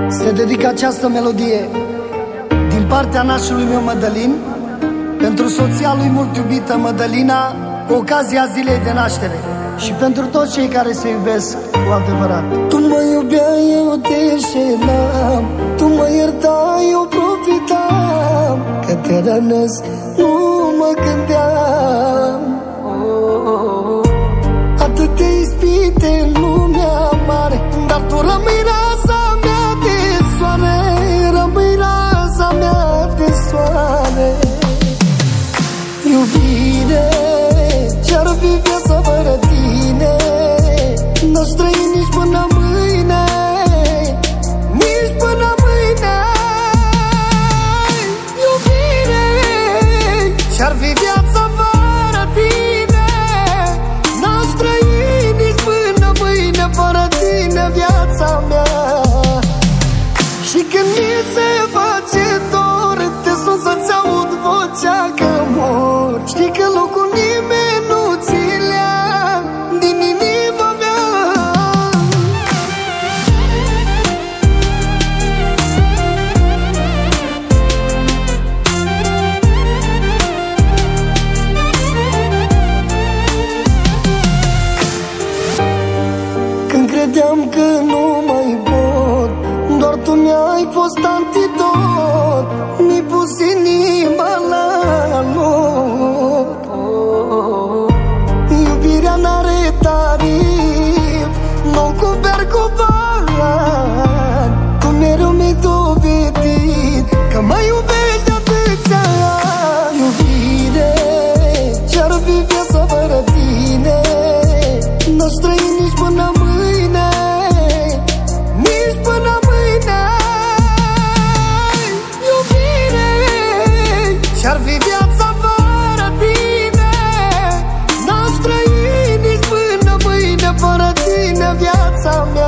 Se dedică această melodie din partea nașului meu Mădălin pentru soția lui mult iubită Mădălina, cu ocazia zilei de naștere, și pentru toți cei care se iubesc cu adevărat. Tu mă iubeai, eu te înșelam, tu mă iertai, eu profitam, că te rănesc, nu mă gândeam. Atâtea ispite în lumea mare, dar tu rămâi raza mea de soare, rămâi raza mea de soare. Iubire, ce-ar fi viața fără tine? N-aș trăi nici până mâine, nici până mâine. Iubire, ce-ar fi viața fără tine? N-aș trăi nici până mâine fără tine, viața mea. Și când mi se face dor, te sun să-ți aud vocea că mor. Știi că locul nimeni nu ți le-a din inima mea. Când credeam că nu mai pot, doar tu mi-ai fost antidot. Mi-ai pus inima la loc. Iubirea n-are tarif, nu cumperi cu bani. Tu mereu mi-ai dovedit că mă iubești de atâția ani. Iubire, ce-ar fi viața fără tine? N-aș trăi nici până mâine, nici până mâine. Iubire, ce-ar fi viața fără tine? N-aș trăi nici până mâine fără tine, viața mea.